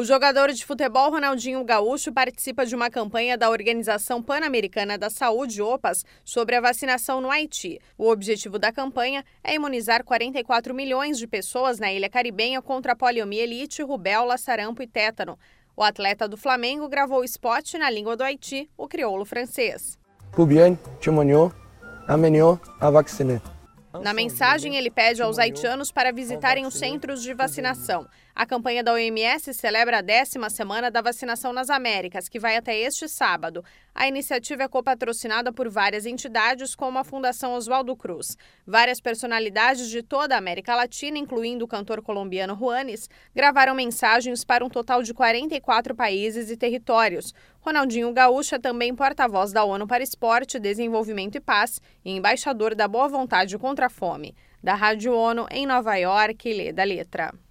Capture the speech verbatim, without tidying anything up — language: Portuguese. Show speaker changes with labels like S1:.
S1: O jogador de futebol Ronaldinho Gaúcho participa de uma campanha da Organização Pan-Americana da Saúde, OPAS, sobre a vacinação no Haiti. O objetivo da campanha é imunizar quarenta e quatro milhões de pessoas na ilha caribenha contra a poliomielite, rubéola, sarampo e tétano. O atleta do Flamengo gravou o spot na língua do Haiti, o crioulo francês.
S2: Pour bien, témoigner, amener à vacciner.
S1: Na mensagem, ele pede aos haitianos para visitarem os centros de vacinação. A campanha da O M S celebra a décima semana da vacinação nas Américas, que vai até este sábado. A iniciativa é copatrocinada por várias entidades, como a Fundação Oswaldo Cruz. Várias personalidades de toda a América Latina, incluindo o cantor colombiano Juanes, gravaram mensagens para um total de quarenta e quatro países e territórios. Ronaldinho Gaúcho é também porta-voz da ONU para Esporte, Desenvolvimento e Paz e embaixador da boa vontade contra a fome. Da Rádio ONU, em Nova York, Leda Letra.